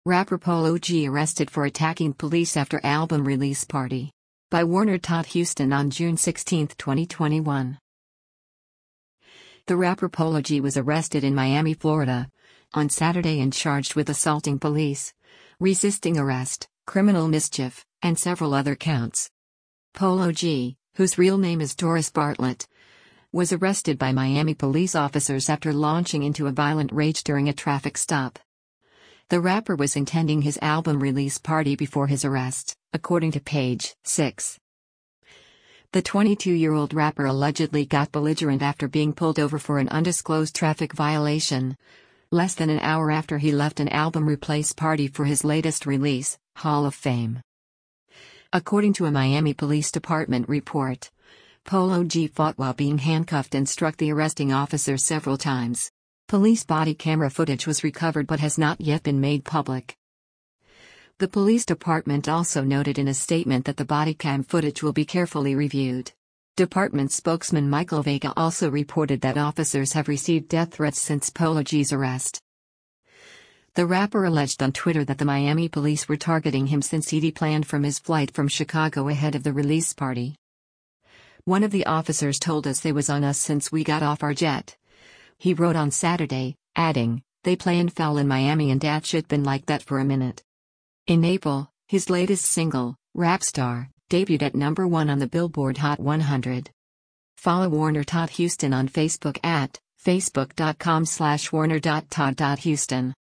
Rapper Polo G arrested for attacking police after album release party. By Warner Todd Houston on June 16, 2021. The rapper Polo G was arrested in Miami, Florida, on Saturday and charged with assaulting police, resisting arrest, criminal mischief, and several other counts. Polo G, whose real name is Doris Bartlett, was arrested by Miami police officers after launching into a violent rage during a traffic stop. The rapper was attending his album release party before his arrest, according to Page 6. The 22-year-old rapper allegedly got belligerent after being pulled over for an undisclosed traffic violation, less than an hour after he left an album release party for his latest release, Hall of Fame. According to a Miami Police Department report, Polo G fought while being handcuffed and struck the arresting officer several times. Police body camera footage was recovered but has not yet been made public. The police department also noted in a statement that the body cam footage will be carefully reviewed. Department spokesman Michael Vega also reported that officers have received death threats since Polo G's arrest. The rapper alleged on Twitter that the Miami police were targeting him since he deplanned from his flight from Chicago ahead of the release party. "One of the officers told us they was on us since we got off our jet," he wrote on Saturday, adding, "They playin' foul in Miami and dat shit been like that for a minute." In April, his latest single, Rapstar, debuted at number 1 on the Billboard Hot 100. Follow Warner Todd Houston on Facebook at facebook.com/warner.todd.houston.